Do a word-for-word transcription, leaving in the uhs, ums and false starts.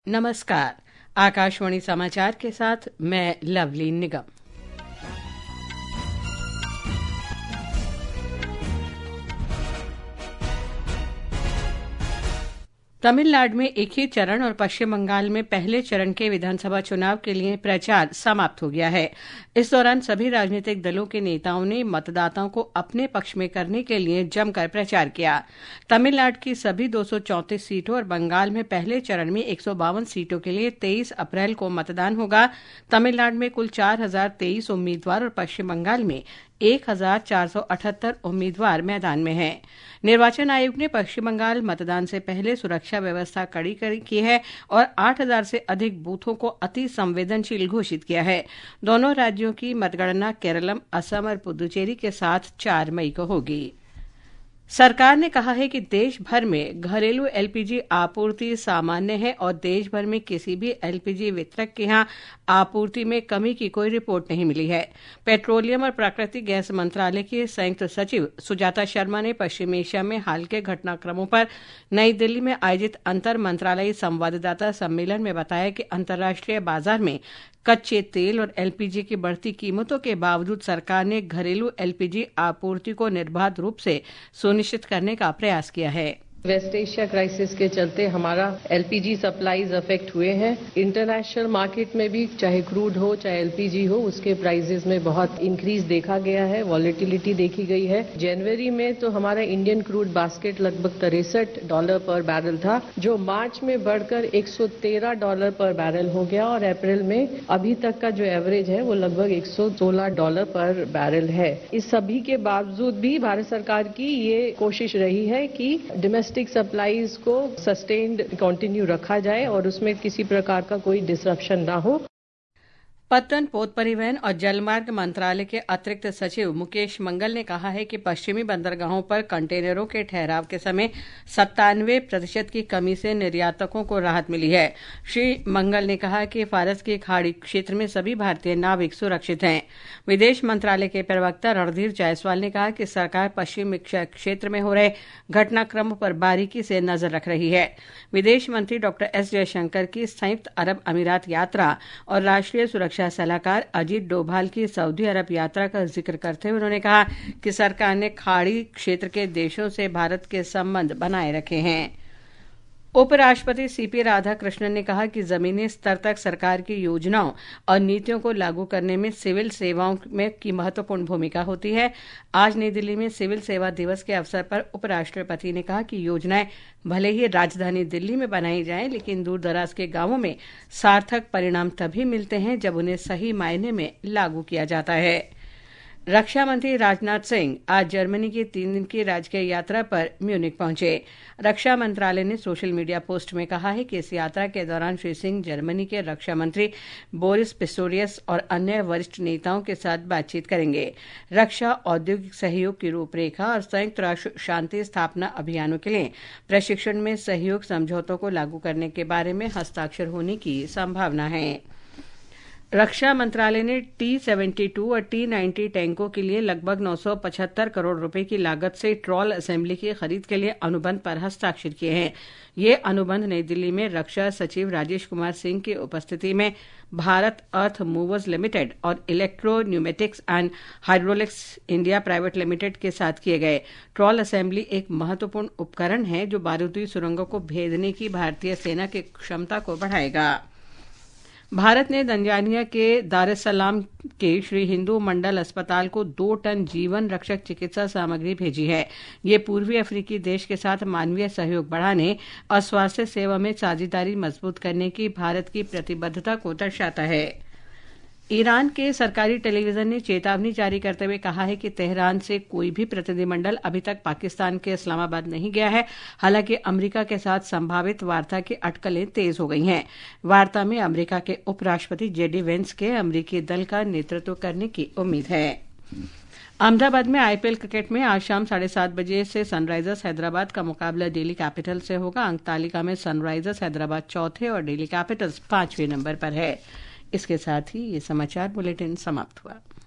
नमस्कार। आकाशवाणी समाचार के साथ मैं लवली निगम। तमिलनाडु में एक ही चरण और पश्चिम बंगाल में पहले चरण के विधानसभा चुनाव के लिए प्रचार समाप्त हो गया है। इस दौरान सभी राजनीतिक दलों के नेताओं ने मतदाताओं को अपने पक्ष में करने के लिए जमकर प्रचार किया। तमिलनाडु की सभी दो सौ चौंतीस सीटों और बंगाल में पहले चरण में एक सौ बावन सीटों के लिए तेईस अप्रैल को मतदान होगा। तमिलनाडु में कुल चार हजार तेईस उम्मीदवार और पश्चिम बंगाल में एक हजार चार सौ अठहत्तर उम्मीदवार मैदान में हैं। निर्वाचन आयोग ने पश्चिम बंगाल मतदान से पहले सुरक्षा व्यवस्था कड़ी की है और आठ हजार से अधिक बूथों को अति संवेदनशील घोषित किया है। दोनों राज्यों की मतगणना केरलम, असम और पुदुचेरी के साथ चार मई को होगी। सरकार ने कहा है कि देश भर में घरेलू एलपीजी आपूर्ति सामान्य है और देश भर में किसी भी एलपीजी वितरक के यहां आपूर्ति में कमी की कोई रिपोर्ट नहीं मिली है। पेट्रोलियम और प्राकृतिक गैस मंत्रालय की संयुक्त सचिव सुजाता शर्मा ने पश्चिम एशिया में हाल के घटनाक्रमों पर नई दिल्ली में आयोजित अंतर मंत्रालयी संवाददाता सम्मेलन में बताया कि अंतर्राष्ट्रीय बाजार में कच्चे तेल और एलपीजी की बढ़ती कीमतों के बावजूद सरकार ने घरेलू एलपीजी आपूर्ति को निर्बाध रूप से सुनिश्चित करने का प्रयास किया है। वेस्ट एशिया क्राइसिस के चलते हमारा एलपीजी सप्लाईज अफेक्ट हुए हैं। इंटरनेशनल मार्केट में भी चाहे क्रूड हो चाहे एलपीजी हो, उसके प्राइसेस में बहुत इंक्रीज देखा गया है, वॉलेटिलिटी देखी गई है। जनवरी में तो हमारा इंडियन क्रूड बास्केट लगभग तिरसठ डॉलर पर बैरल था, जो मार्च में बढ़कर एक सौ तेरह डॉलर पर बैरल हो गया और अप्रैल में अभी तक का जो एवरेज है वो लगभग एक सौ सोलह डॉलर पर बैरल है। इस सभी के बावजूद भी भारत सरकार की ये कोशिश रही है कि डोमेस्टिक सप्लाईज को सस्टेन्ड कंटिन्यू रखा जाए और उसमें किसी प्रकार का कोई डिसरप्शन ना हो। पत्तन, पोत परिवहन और जलमार्ग मंत्रालय के अतिरिक्त सचिव मुकेश मंगल ने कहा है कि पश्चिमी बंदरगाहों पर कंटेनरों के ठहराव के समय सत्तानवे प्रतिशत की कमी से निर्यातकों को राहत मिली है। श्री मंगल ने कहा कि फारस की खाड़ी क्षेत्र में सभी भारतीय नाविक सुरक्षित हैं। विदेश मंत्रालय के प्रवक्ता रणधीर जायसवाल ने कहा कि सरकार पश्चिमी क्षेत्र में हो रहे घटनाक्रमों पर बारीकी से नजर रख रही है। विदेश मंत्री डॉक्टर एस जयशंकर की संयुक्त अरब अमीरात यात्रा और राष्ट्रीय सुरक्षा सलाहकार अजीत डोभाल की सऊदी अरब यात्रा का जिक्र करते हुए उन्होंने कहा कि सरकार ने खाड़ी क्षेत्र के देशों से भारत के संबंध बनाए रखे हैं। उपराष्ट्रपति सीपी राधाकृष्णन ने कहा कि जमीनी स्तर तक सरकार की योजनाओं और नीतियों को लागू करने में सिविल सेवाओं में की महत्वपूर्ण भूमिका होती है। आज नई दिल्ली में सिविल सेवा दिवस के अवसर पर उपराष्ट्रपति ने कहा कि योजनाएं भले ही राजधानी दिल्ली में बनाई जाएं, लेकिन दूर दराज के गांवों में सार्थक परिणाम तभी मिलते हैं जब उन्हें सही मायने में लागू किया जाता है। रक्षा मंत्री राजनाथ सिंह आज जर्मनी की तीन दिन की राजकीय यात्रा पर म्यूनिक पहुंचे। रक्षा मंत्रालय ने सोशल मीडिया पोस्ट में कहा है कि इस यात्रा के दौरान श्री सिंह जर्मनी के रक्षा मंत्री बोरिस पिस्टोरियस और अन्य वरिष्ठ नेताओं के साथ बातचीत करेंगे। रक्षा औद्योगिक सहयोग की रूपरेखा और संयुक्त राष्ट्र शांति स्थापना अभियानों के लिए प्रशिक्षण में सहयोग समझौतों को लागू करने के बारे में हस्ताक्षर होने की संभावना है। रक्षा मंत्रालय ने टी सेवेंटी टू और टी नाइन्टी टैंकों के लिए लगभग नौ सौ पचहत्तर करोड़ रुपए की लागत से ट्रॉल असेंबली की खरीद के लिए अनुबंध पर हस्ताक्षर किए हैं। ये अनुबंध नई दिल्ली में रक्षा सचिव राजेश कुमार सिंह की उपस्थिति में भारत अर्थ मूवर्स लिमिटेड और electro pneumatics and hydraulics India private limited के साथ किए गए। ट्रॉल असेंबली एक महत्वपूर्ण उपकरण है जो बारूदी सुरंगों को भेदने की भारतीय सेना की क्षमता को बढ़ाएगा। भारत ने तंजानिया के दारेसलाम के श्री हिंदू मंडल अस्पताल को दो टन जीवन रक्षक चिकित्सा सामग्री भेजी है। ये पूर्वी अफ्रीकी देश के साथ मानवीय सहयोग बढ़ाने और स्वास्थ्य सेवा में साझेदारी मजबूत करने की भारत की प्रतिबद्धता को दर्शाता है। ईरान के सरकारी टेलीविजन ने चेतावनी जारी करते हुए कहा है कि तेहरान से कोई भी प्रतिनिधिमंडल अभी तक पाकिस्तान के इस्लामाबाद नहीं गया है। हालांकि अमेरिका के साथ संभावित वार्ता की अटकलें तेज हो गई हैं। वार्ता में अमेरिका के उपराष्ट्रपति जेडी वेंस के अमेरिकी दल का नेतृत्व करने की उम्मीद है। अहमदाबाद में आईपीएल क्रिकेट में आज शाम साढ़े सात बजे से सनराइजर्स हैदराबाद का मुकाबला दिल्ली कैपिटल से होगा। अंक तालिका में सनराइजर्स हैदराबाद चौथे और दिल्ली कैपिटल्स पांचवें नंबर पर है। इसके साथ ही ये समाचार बुलेटिन समाप्त हुआ।